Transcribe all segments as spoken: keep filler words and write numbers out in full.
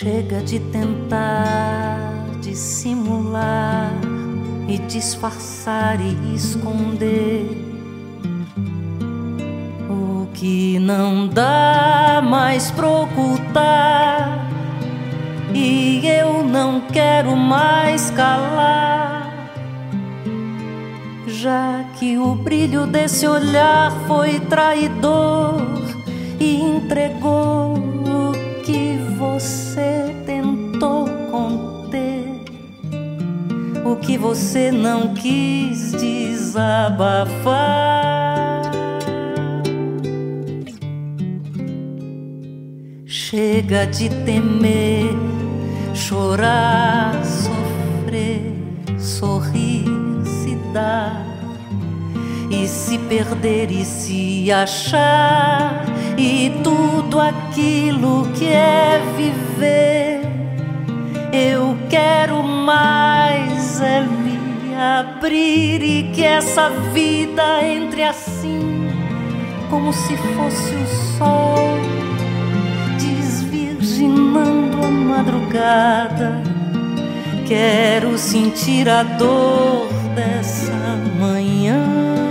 Chega de tentar dissimular e disfarçar e esconder o que não dá mais pra ocultar, e eu não quero mais calar, já que o brilho desse olhar foi traidor e entregou o que você tentou conter, o que você não quis desabafar. Chega de temer, chorar, sofrer, sorrir, se dar e se perder e se achar, e tudo aquilo que é viver. Eu quero mais é me abrir, e que essa vida entre assim, como se fosse o sol, desvirginando a madrugada. Quero sentir a dor dessa manhã,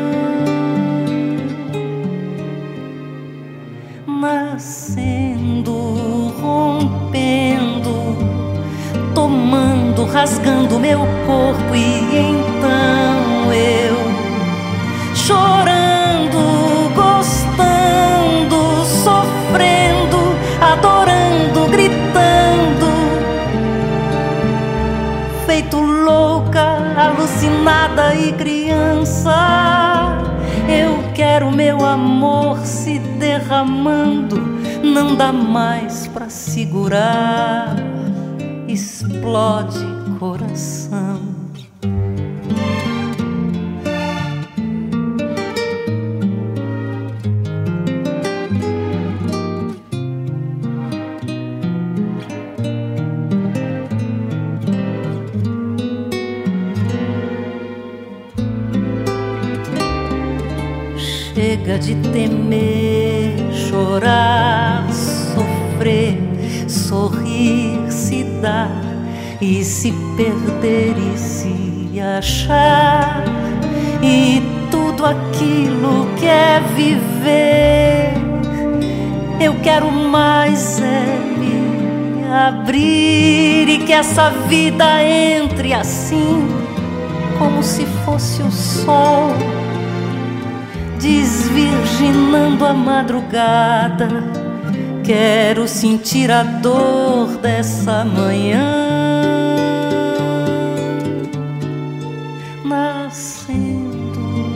nascendo, rompendo, tomando, rasgando meu corpo, e então eu chorando, gostando, sofrendo, adorando, gritando, feito louca, alucinada e criança. Eu quero meu amor se derramando, não dá mais pra segurar, explode coração. Chega de temer, chorar, sofrer, sorrir, se dar e se perder e se achar, e tudo aquilo que é viver. Eu quero mais é me abrir, e que essa vida entre assim, como se fosse o sol, desvirginando a madrugada. Quero sentir a dor dessa manhã, nascendo,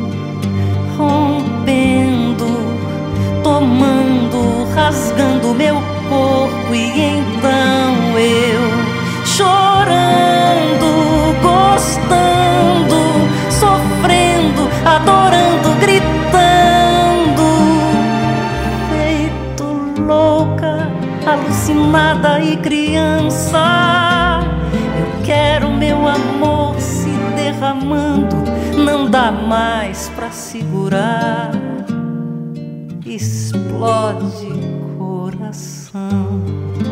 rompendo, tomando, rasgando meu corpo, e então eu chorando, gostando, sofrendo, adorando, gritando, louca, alucinada e criança. Eu quero meu amor se derramando, não dá mais pra segurar, explode coração.